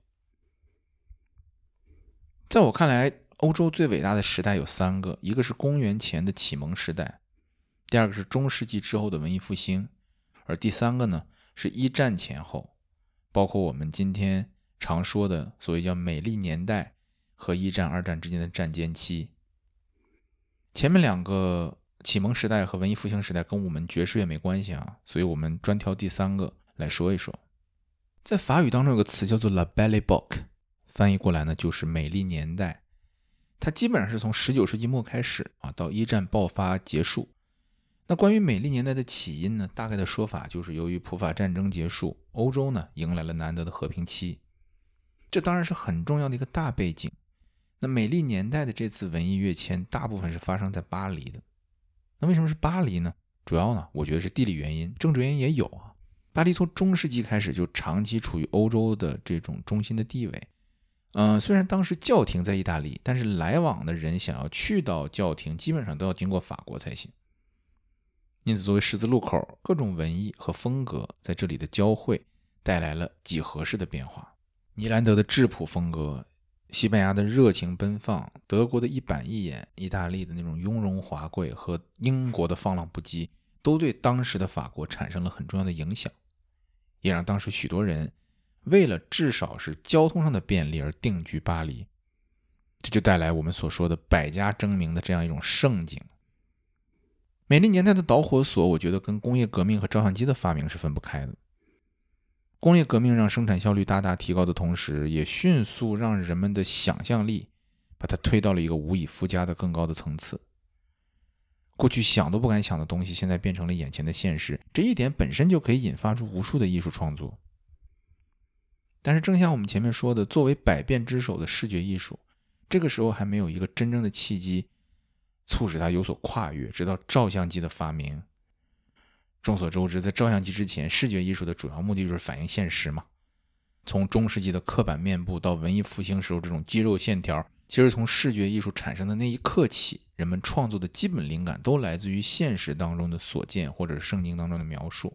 在我看来，欧洲最伟大的时代有三个，一个是公元前的启蒙时代，第二个是中世纪之后的文艺复兴，而第三个呢是一战前后，包括我们今天常说的所谓叫美丽年代和一战二战之间的战间期。前面两个启蒙时代和文艺复兴时代跟我们爵士乐没关系啊，所以我们专挑第三个来说一说。在法语当中有个词叫做 La Belle Époque， 翻译过来呢就是美丽年代。它基本上是从十九世纪末开始啊，到一战爆发结束。那关于美丽年代的起因呢，大概的说法就是由于普法战争结束，欧洲呢迎来了难得的和平期，这当然是很重要的一个大背景。那美丽年代的这次文艺跃迁大部分是发生在巴黎的。那为什么是巴黎呢？主要呢我觉得是地理原因，政治原因也有啊。巴黎从中世纪开始就长期处于欧洲的这种中心的地位。嗯、呃，虽然当时教廷在意大利，但是来往的人想要去到教廷基本上都要经过法国才行。因此作为十字路口，各种文艺和风格在这里的交汇带来了几何式的变化。尼兰德的质朴风格，西班牙的热情奔放，德国的一板一眼，意大利的那种雍容华贵和英国的放浪不羁，都对当时的法国产生了很重要的影响，也让当时许多人为了至少是交通上的便利而定居巴黎，这就带来我们所说的百家争鸣的这样一种盛景。美丽年代的导火索，我觉得跟工业革命和照相机的发明是分不开的。工业革命让生产效率大大提高的同时，也迅速让人们的想象力把它推到了一个无以复加的更高的层次。过去想都不敢想的东西，现在变成了眼前的现实，这一点本身就可以引发出无数的艺术创作。但是正像我们前面说的，作为百变之首的视觉艺术，这个时候还没有一个真正的契机促使它有所跨越，直到照相机的发明。众所周知，在照相机之前，视觉艺术的主要目的就是反映现实嘛。从中世纪的刻板面部到文艺复兴时候这种肌肉线条，其实从视觉艺术产生的那一刻起，人们创作的基本灵感都来自于现实当中的所见或者是圣经当中的描述。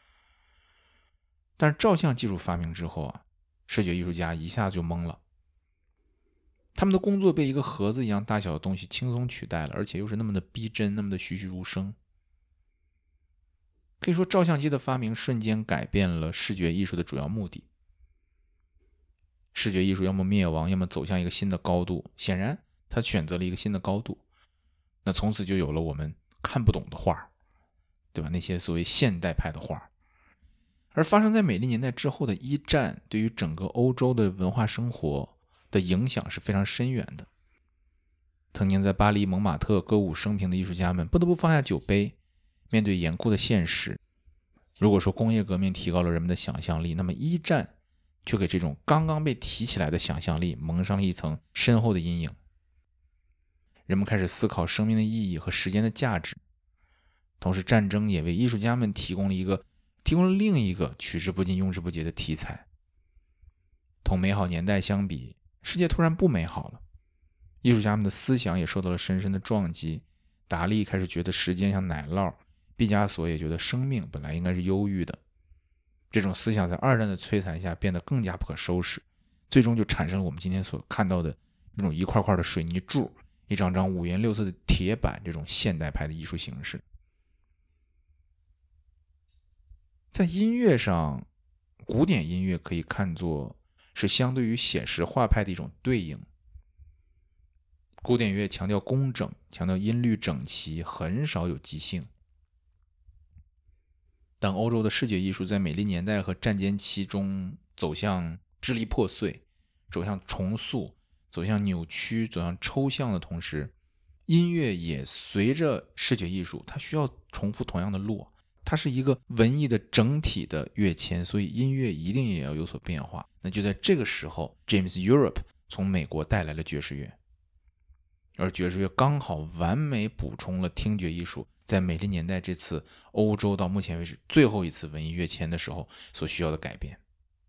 但是照相技术发明之后啊，视觉艺术家一下就懵了，他们的工作被一个盒子一样大小的东西轻松取代了，而且又是那么的逼真，那么的栩栩如生。可以说照相机的发明瞬间改变了视觉艺术的主要目的，视觉艺术要么灭亡，要么走向一个新的高度。显然他选择了一个新的高度，那从此就有了我们看不懂的画，对吧？那些所谓现代派的画。而发生在美丽年代之后的一战，对于整个欧洲的文化生活的影响是非常深远的。曾经在巴黎蒙马特歌舞升平的艺术家们不得不放下酒杯，面对严酷的现实， 如果说工业革命提高了人们的想象力，那么一战却给这种刚刚被提起来的想象力蒙上了一层深厚的阴影。人们开始思考生命的意义和时间的价值，同时战争也为艺术家们提供了一个提供了另一个取之不尽用之不竭的题材。同美好年代相比，世界突然不美好了，艺术家们的思想也受到了深深的撞击。达利开始觉得时间像奶酪，毕加索也觉得生命本来应该是忧郁的。这种思想在二战的摧残下变得更加不可收拾，最终就产生了我们今天所看到的这种一块块的水泥柱，一张张五颜六色的铁板，这种现代派的艺术形式。在音乐上，古典音乐可以看作是相对于写实画派的一种对应。古典乐强调工整，强调音律整齐，很少有即兴。当欧洲的视觉艺术在美丽年代和战间期中走向支离破碎，走向重塑，走向扭曲，走向抽象的同时，音乐也随着视觉艺术，它需要重复同样的路，它是一个文艺的整体的跃迁，所以音乐一定也要有所变化。那就在这个时候 James Europe 从美国带来了爵士乐，而爵士乐刚好完美补充了听觉艺术在美丽年代这次欧洲到目前为止最后一次文艺跃迁的时候所需要的改变。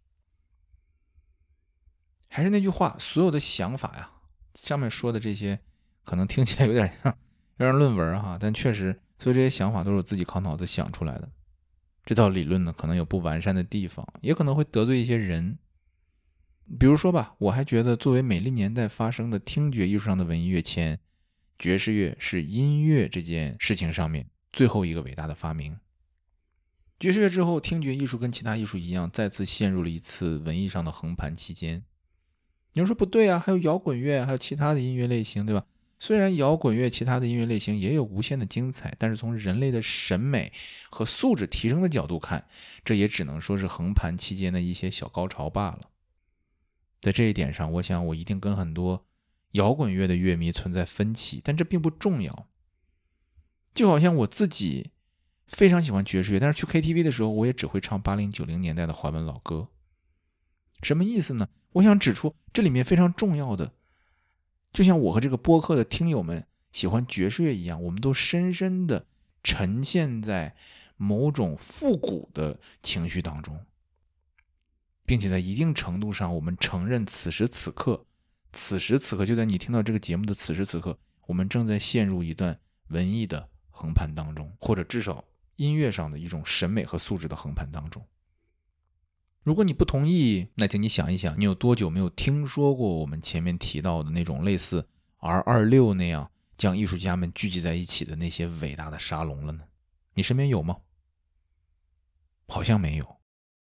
还是那句话，所有的想法呀，上面说的这些可能听起来有点像有点论文哈，但确实所有这些想法都是我自己靠脑子想出来的。这套理论呢，可能有不完善的地方，也可能会得罪一些人。比如说吧，我还觉得作为美丽年代发生的听觉艺术上的文艺跃迁，爵士乐是音乐这件事情上面最后一个伟大的发明。爵士乐之后，听觉艺术跟其他艺术一样，再次陷入了一次文艺上的横盘期间。你要说不对啊，还有摇滚乐，还有其他的音乐类型，对吧？虽然摇滚乐其他的音乐类型也有无限的精彩，但是从人类的审美和素质提升的角度看，这也只能说是横盘期间的一些小高潮罢了。在这一点上，我想我一定跟很多摇滚乐的乐迷存在分歧，但这并不重要。就好像我自己非常喜欢爵士乐，但是去 K T V 的时候，我也只会唱八零九零年代的华文老歌。什么意思呢？我想指出这里面非常重要的，就像我和这个播客的听友们喜欢爵士乐一样，我们都深深的沉陷在某种复古的情绪当中，并且在一定程度上，我们承认此时此刻，此时此刻就在你听到这个节目的此时此刻，我们正在陷入一段文艺的横盘当中，或者至少音乐上的一种审美和素质的横盘当中。如果你不同意，那请你想一想，你有多久没有听说过我们前面提到的那种类似 R 二十六 那样将艺术家们聚集在一起的那些伟大的沙龙了呢？你身边有吗？好像没有。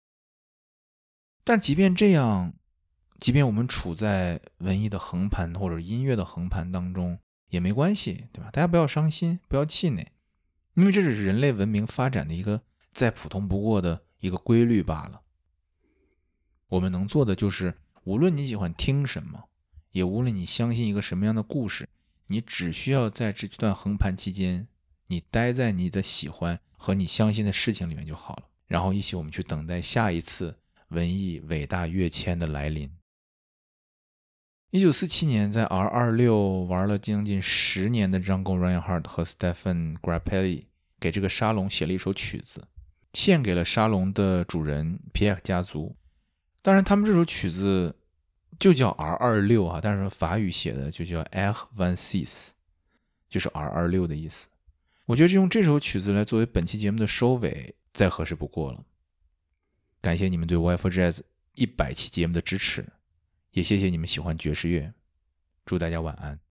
但即便这样，即便我们处在文艺的横盘或者音乐的横盘当中也没关系，对吧？大家不要伤心，不要气馁，因为这只是人类文明发展的一个再普通不过的一个规律罢了。我们能做的就是，无论你喜欢听什么，也无论你相信一个什么样的故事，你只需要在这段横盘期间，你待在你的喜欢和你相信的事情里面就好了，然后一起我们去等待下一次文艺伟大跃迁的来临。一九四七年，在 R 二十六 玩了将近十年的 Django Reinhardt 和 Stefan Grappelli 给这个沙龙写了一首曲子，献给了沙龙的主人皮埃尔家族。当然他们这首曲子就叫 R 二十六 啊，但是法语写的就叫 R 二十六， 就是 R 二十六 的意思。我觉得用这首曲子来作为本期节目的收尾再合适不过了。感谢你们对 Y for Jazz 一百期节目的支持，也谢谢你们喜欢爵士乐，祝大家晚安。